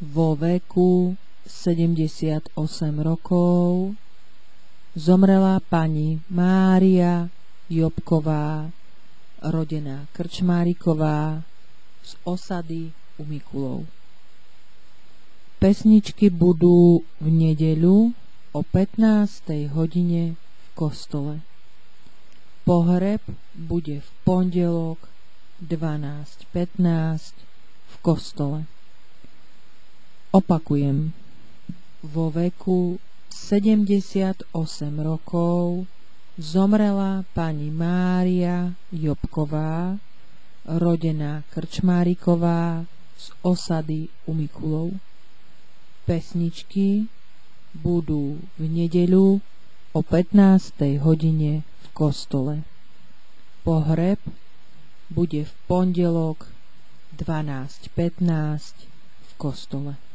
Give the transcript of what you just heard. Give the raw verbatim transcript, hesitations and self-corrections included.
vo veku sedemdesiatosem rokov zomrela pani Mária Jobková, rodená Krčmáriková z osady u Mikulov. Pesničky budú v nedeľu o pätnástej hodine v kostole. Pohreb bude v pondelok dvanásť pätnásť v kostole. Opakujem, vo veku sedemdesiatosem rokov zomrela pani Mária Jobková, rodená Krčmáriková z osady u Mikulov. Pesničky budú v nedeľu o pätnástej hodine v kostole. Pohreb bude v pondelok dvanásť pätnásť v kostole.